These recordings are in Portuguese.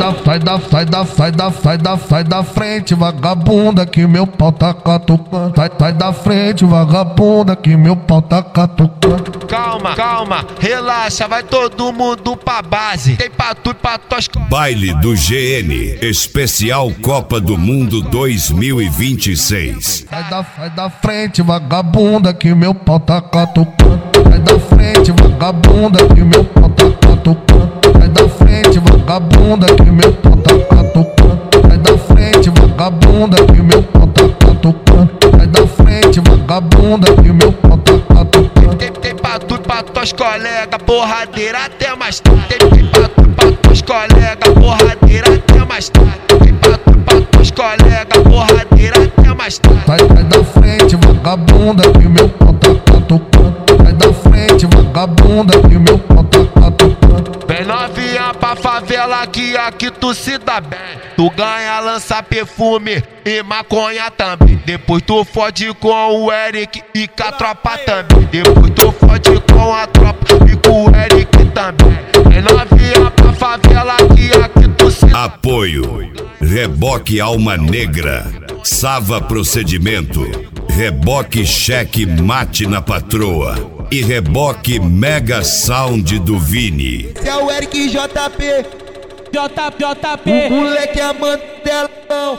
Sai da frente, vagabunda, que meu pau tá catucando. Sai da frente, vagabunda, que meu pau tá catucando. Calma, relaxa, vai todo mundo pra base. Tem pra tudo, pra tuas... Baile do GN, especial Copa do Mundo 2026. Sai da frente, vagabunda, que meu pau tá catucando. Sai da frente, vagabunda, que meu pau tá catucando. Sai da frente, vagabunda, que meu pau tá catucando. Sai da frente, vagabunda, que meu pau tá catucando. Sai da frente, vagabunda, que meu pau tá catucando. Tem pra tudo, pra tuas colegas, porradeira até mais tarde. Tem pra tudo, pra tuas colegas, porradeira até mais tarde. Tem pra tudo, pra tuas colegas, porradeira até mais tarde. Sai da frente, vagabunda, que meu pau tá catucando. Sai da frente, vagabunda, que meu pau tá catucando. Vem novinha pra favela que aqui tu se dá bem. Tu ganha, lança perfume e maconha também. Depois tu fode com o Eric e com a tropa também. Depois tu fode com a tropa e com o Eric também. Vem novinha pra favela que aqui tu se dá. Apoio Reboque Alma Negra, Sava Procedimento, Reboque Cheque Mate na Patroa e Reboque Mega Sound do Vini. Esse é o Eric JP. O moleque é mantelão.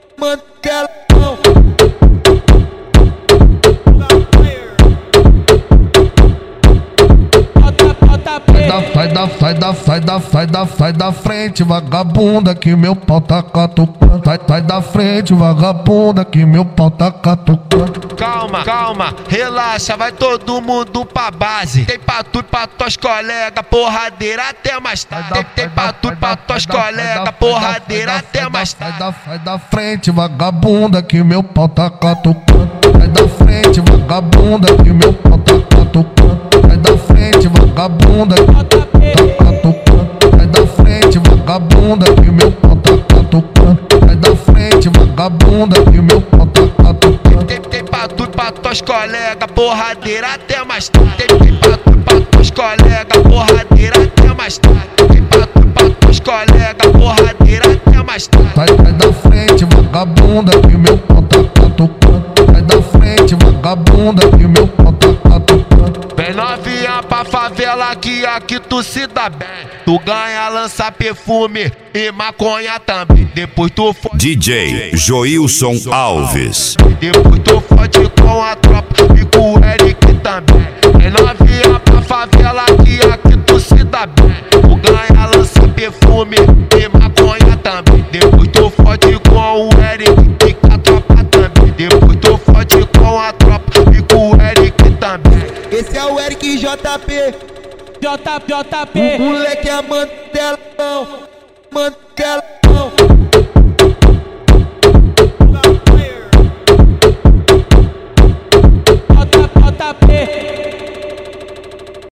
Sai da frente, vagabunda, que meu pau tá catucando. Sai da frente, vagabunda, que meu pau tá catucando. Calma, relaxa, vai todo mundo pra base. Tem pra tudo, pra tuas colegas, porradeira até mais tarde. Tem pra tudo, pra tuas colegas, porradeira até mais tarde. Sai da frente, vagabunda, que meu pau tá catucando. Sai da frente, vagabunda, que meu pau tá catucando. Sai da frente, vagabunda, que meu pau tá catucando. Sai da frente, vagabunda, que meu pau tá catucando. Sai da frente, vagabunda, que meu pau tá catucando. Tem pra tudo, pra tuas colegas, porradeira até mais tarde. Tem pra tudo, pra tuas colegas, porradeira até mais tarde. Tem pra tudo, pra tuas colegas, porradeira até mais tarde. Sai da frente, vagabunda, que meu pau tá catucando. Sai da frente, vagabunda, que meu pau tá catucando. Vem novinha pra favela que aqui tu se dá bem. Tu ganha, lança perfume e maconha também. Depois tu fode DJ Joilson Alves. Depois tu fode com a tropa e com o Eric também. Vem novinha pra favela que aqui tu se dá bem. Tu ganha, lança perfume e maconha também. Depois tu fode com o Eric e com a tropa também. Depois tu fode com a tropa e com o Eric também. Esse é o Eric JP. O moleque é mantelão.